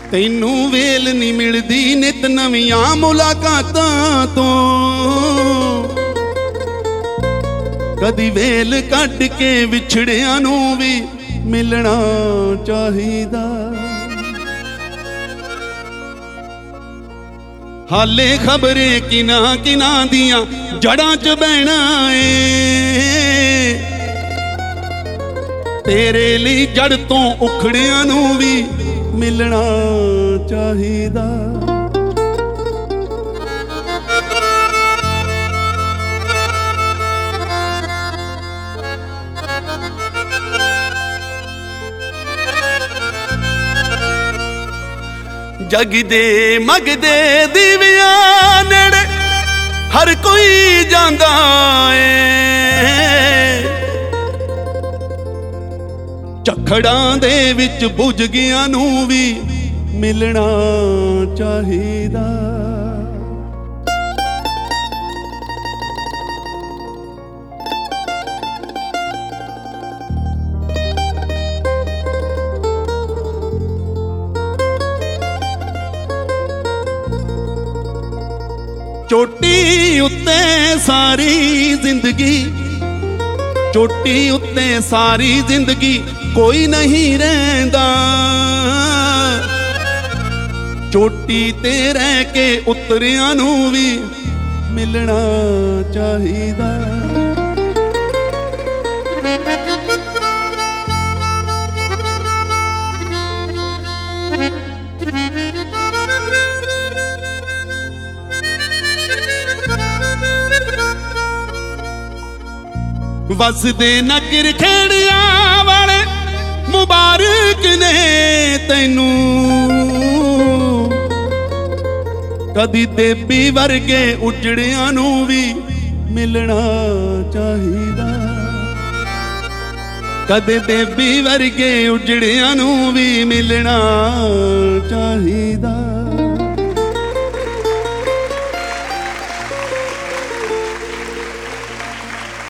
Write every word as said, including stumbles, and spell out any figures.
तैनू वेल नहीं मिलदी नित नवियां मुलाकातां तो। कदी वेल कट के विछड़ियां नू भी मिलना चाहिदा। हाले खबरे किना किना दियां जड़ां च बहना ए। तेरे लिए जड़ तो उखड़ियां नू भी मिलना चाहिदा। जगदे मगदे दीवियां नेड़े हर कोई जांदा ए। झखड़ां दे विच बुझ गया नू भी मिलना चाहिदा। चोटी उत्ते सारी जिंदगी, चोटी उत्ते सारी जिंदगी कोई नहीं रहिंदा। चोटी ते रह के उतरियां नू भी मिलना चाहिदा। वसदे नगर खेड़िया वाले मुबारक ने तैनू। कदी देवी वर्गे उजड़ियां नू भी मिलना चाहिदा। कदे देवी वर्गे उजड़ियां नू भी मिलना चाहिदा।